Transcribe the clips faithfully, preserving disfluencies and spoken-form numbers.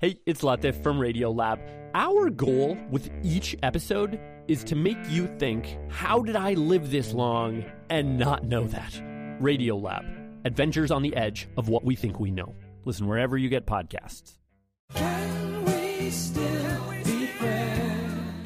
Hey, it's Latif from Radiolab. Our goal with each episode is to make you think, how did I live this long and not know that? Radiolab, adventures on the edge of what we think we know. Listen wherever you get podcasts. Can we still be friends?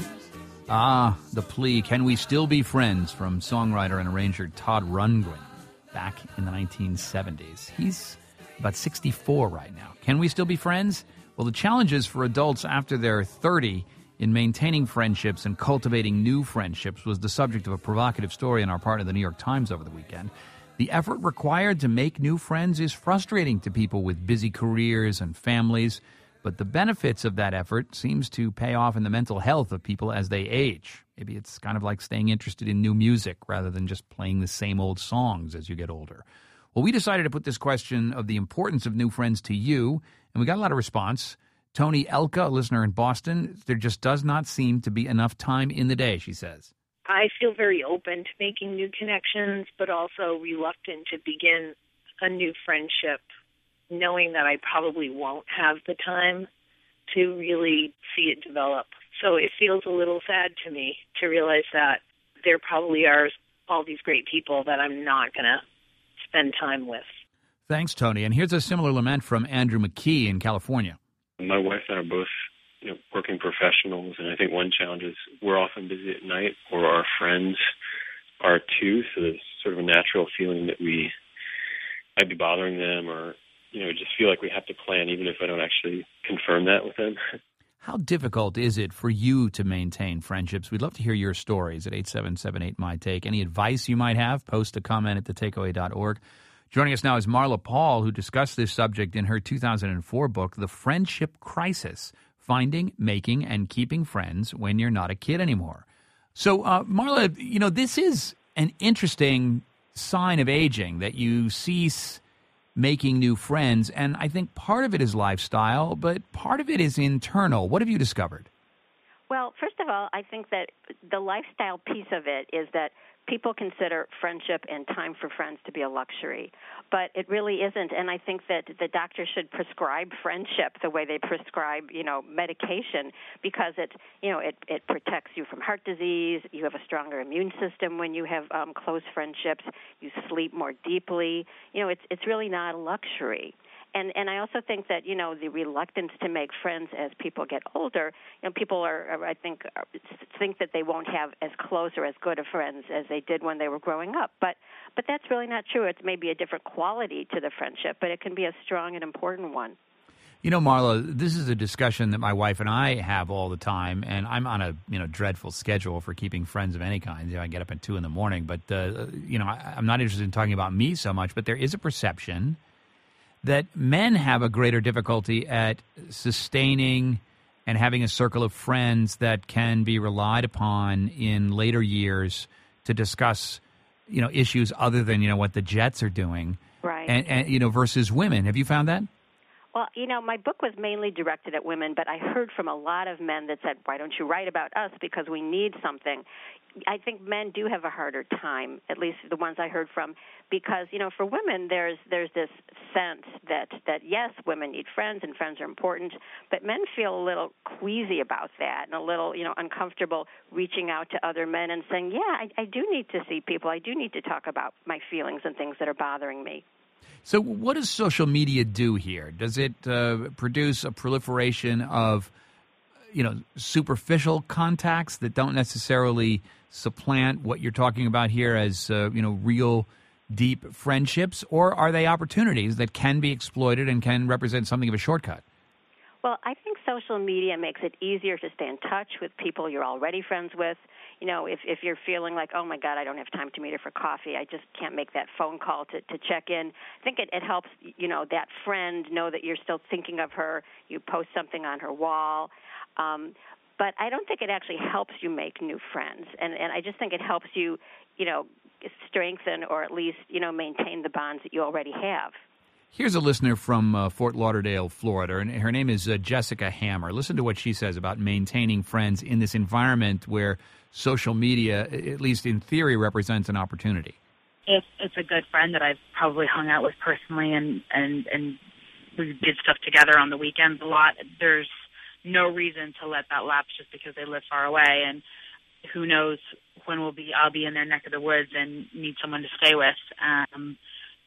Ah, the plea, Can We Still Be Friends, from songwriter and arranger Todd Rundgren back in the nineteen seventies. He's about sixty-four right now. Can we still be friends? Well, the challenges for adults after they're thirty in maintaining friendships and cultivating new friendships was the subject of a provocative story in our part of the New York Times over the weekend. The effort required to make new friends is frustrating to people with busy careers and families, but the benefits of that effort seems to pay off in the mental health of people as they age. Maybe it's kind of like staying interested in new music rather than just playing the same old songs as you get older. Well, we decided to put this question of the importance of new friends to you, and we got a lot of response. Tony Elka, a listener in Boston, there just does not seem to be enough time in the day, she says. I feel very open to making new connections, but also reluctant to begin a new friendship, knowing that I probably won't have the time to really see it develop. So it feels a little sad to me to realize that there probably are all these great people that I'm not going to spend time with. Thanks, Tony. And here's a similar lament from Andrew McKee in California. My wife and I are both, you know, working professionals, and I think one challenge is we're often busy at night, or our friends are too, so there's sort of a natural feeling that we might be bothering them, or, you know, just feel like we have to plan even if I don't actually confirm that with them. How difficult is it for you to maintain friendships? We'd love to hear your stories at eight seven seven eight, M Y T A K E. Any advice you might have, post a comment at the takeaway dot org. Joining us now is Marla Paul, who discussed this subject in her two thousand four book, The Friendship Crisis, Finding, Making, and Keeping Friends When You're Not a Kid Anymore. So, uh, Marla, you know, this is an interesting sign of aging, that you cease making new friends, and I think part of it is lifestyle, but part of it is internal. What have you discovered? Well, first of all, I think that the lifestyle piece of it is that people consider friendship and time for friends to be a luxury, but it really isn't. And I think that the doctor should prescribe friendship the way they prescribe, you know, medication, because it, you know, it, it protects you from heart disease. You have a stronger immune system when you have um, close friendships. You sleep more deeply. You know, it's it's really not a luxury. And and I also think that, you know, the reluctance to make friends as people get older, you know, people are, are I think, are, think that they won't have as close or as good of friends as they did when they were growing up. But but that's really not true. It's maybe a different quality to the friendship, but it can be a strong and important one. You know, Marla, this is a discussion that my wife and I have all the time, and I'm on a, you know, dreadful schedule for keeping friends of any kind. You know, I get up at two in the morning, but, uh, you know, I, I'm not interested in talking about me so much, but there is a perception that men have a greater difficulty at sustaining and having a circle of friends that can be relied upon in later years to discuss, you know, issues other than, you know, what the Jets are doing. Right. And, and you know, versus women. Have you found that? Well, you know, my book was mainly directed at women, but I heard from a lot of men that said, why don't you write about us, because we need something. I think men do have a harder time, at least the ones I heard from, because, you know, for women, there's there's this sense that, that yes, women need friends and friends are important, but men feel a little queasy about that and a little, you know, uncomfortable reaching out to other men and saying, yeah, I, I do need to see people. I do need to talk about my feelings and things that are bothering me. So what does social media do here? Does it uh, produce a proliferation of, you know, superficial contacts that don't necessarily supplant what you're talking about here as, uh, you know, real deep friendships? Or are they opportunities that can be exploited and can represent something of a shortcut? Well, I think social media makes it easier to stay in touch with people you're already friends with. You know, if, if you're feeling like, oh, my God, I don't have time to meet her for coffee, I just can't make that phone call to, to check in, I think it, it helps, you know, that friend know that you're still thinking of her. You post something on her wall. Um, but I don't think it actually helps you make new friends. And, and I just think it helps you, you know, strengthen or at least, you know, maintain the bonds that you already have. Here's a listener from uh, Fort Lauderdale, Florida, and her name is uh, Jessica Hammer. Listen to what she says about maintaining friends in this environment where social media, at least in theory, represents an opportunity. If it's a good friend that I've probably hung out with personally and, and, and we did stuff together on the weekends a lot. There's no reason to let that lapse just because they live far away, and who knows when we'll be I'll be in their neck of the woods and need someone to stay with. Um,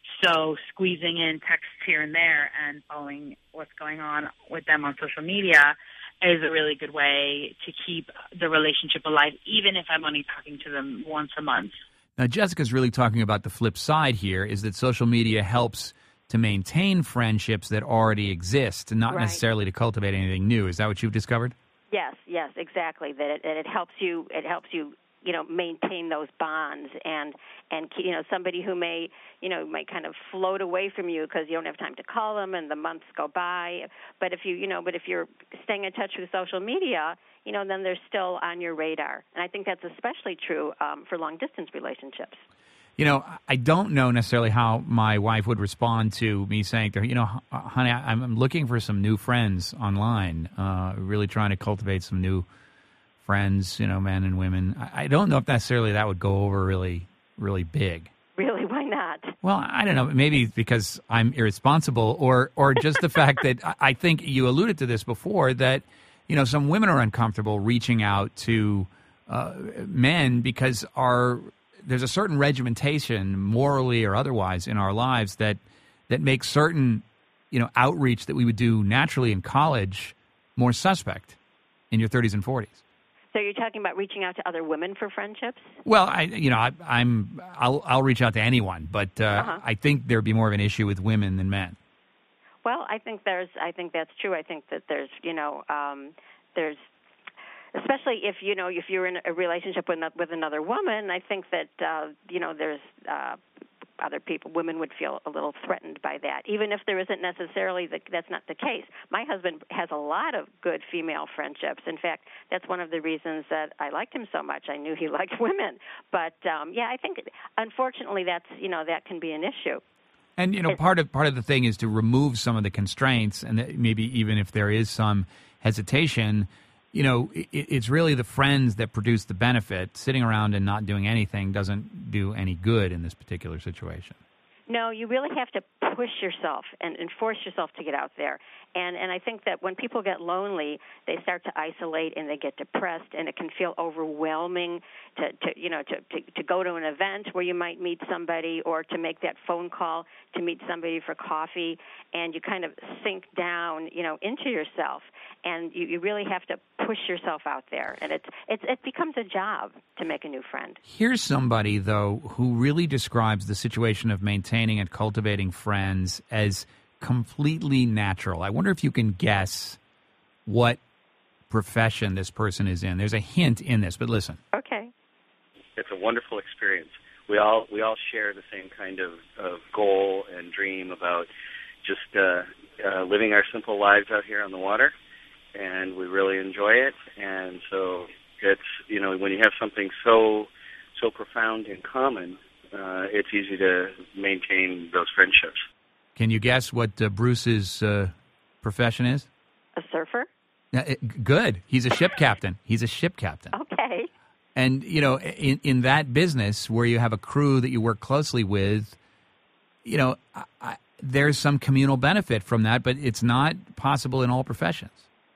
so squeezing in texts here and there and following what's going on with them on social media is a really good way to keep the relationship alive, even if I'm only talking to them once a month. Now, Jessica's really talking about the flip side here, is that social media helps to maintain friendships that already exist and not Right. necessarily to cultivate anything new. Is that what you've discovered? Yes, yes, exactly. That it, that it helps you. It helps you, you know, maintain those bonds, and and you know, somebody who may, you know, might kind of float away from you because you don't have time to call them, and the months go by. But if you, you know, but if you're staying in touch with social media, you know, then they're still on your radar. And I think that's especially true um, for long distance relationships. You know, I don't know necessarily how my wife would respond to me saying to her, you know, honey, I'm looking for some new friends online, uh, really trying to cultivate some new friends, you know, men and women. I don't know if necessarily that would go over really, really big. Really, why not? Well, I don't know. Maybe because I'm irresponsible, or or just the fact that I think you alluded to this before, that, you know, some women are uncomfortable reaching out to uh, men because our there's a certain regimentation, morally or otherwise, in our lives that that makes certain, you know, outreach that we would do naturally in college more suspect in your thirties and forties. So you're talking about reaching out to other women for friendships? Well, I, you know, I, I'm I'll I'll reach out to anyone, but uh, Uh-huh. I think there'd be more of an issue with women than men. Well, I think there's. I think that's true. I think that there's. You know, um, there's. Especially if you know if you're in a relationship with with another woman, I think that uh, you know there's uh, other people. Women would feel a little threatened by that, even if there isn't necessarily the, that's not the case. My husband has a lot of good female friendships. In fact, that's one of the reasons that I liked him so much. I knew he liked women, but um, yeah, I think unfortunately that's you know that can be an issue. And you know, part of part of the thing is to remove some of the constraints, and that maybe even if there is some hesitation, you know, it, it's really the friends that produce the benefit. Sitting around and not doing anything doesn't do any good in this particular situation. No, you really have to push yourself and, and force yourself to get out there. And and I think that when people get lonely, they start to isolate and they get depressed, and it can feel overwhelming to, to you know to, to, to go to an event where you might meet somebody, or to make that phone call to meet somebody for coffee, and you kind of sink down, you know, into yourself, and you, you really have to push yourself out there, and it's it's it becomes a job to make a new friend. Here's somebody, though, who really describes the situation of maintaining and cultivating friends as completely natural. I wonder if you can guess what profession this person is in. There's a hint in this, but listen. Okay. It's a wonderful experience. We all we all share the same kind of, of goal and dream about just uh, uh, living our simple lives out here on the water, and we really enjoy it. And so it's, you know, when you have something so so profound in common, uh, it's easy to maintain those friendships. Can you guess what uh, Bruce's uh, profession is? A surfer? Uh, it, good. He's a ship captain. He's a ship captain. Okay. And, you know, in, in that business where you have a crew that you work closely with, you know, I, I, there's some communal benefit from that, but it's not possible in all professions.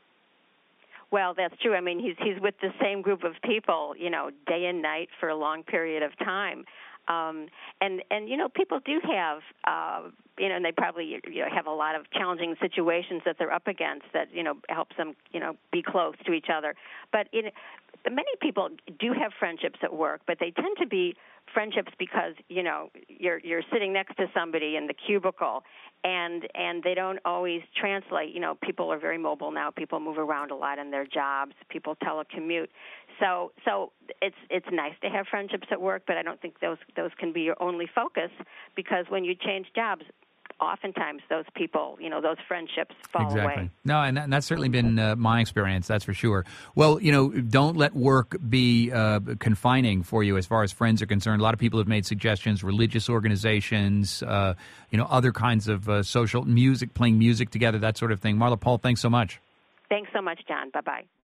Well, that's true. I mean, he's he's with the same group of people, you know, day and night for a long period of time. Um, and, and, you know, people do have, uh, you know, and they probably you know, have a lot of challenging situations that they're up against that, you know, helps them, you know, be close to each other. But in, many people do have friendships at work, but they tend to be friendships because, you know, you're you're sitting next to somebody in the cubicle, and and they don't always translate. You know, people are very mobile now. People move around a lot in their jobs. People telecommute. So so it's it's nice to have friendships at work, but I don't think those those can be your only focus, because when you change jobs, oftentimes those people, you know, those friendships fall exactly. away. No, and, that, and that's certainly been uh, my experience, that's for sure. Well, you know, don't let work be uh, confining for you as far as friends are concerned. A lot of people have made suggestions, religious organizations, uh, you know, other kinds of uh, social music, playing music together, that sort of thing. Marla Paul, thanks so much. Thanks so much, John. Bye-bye.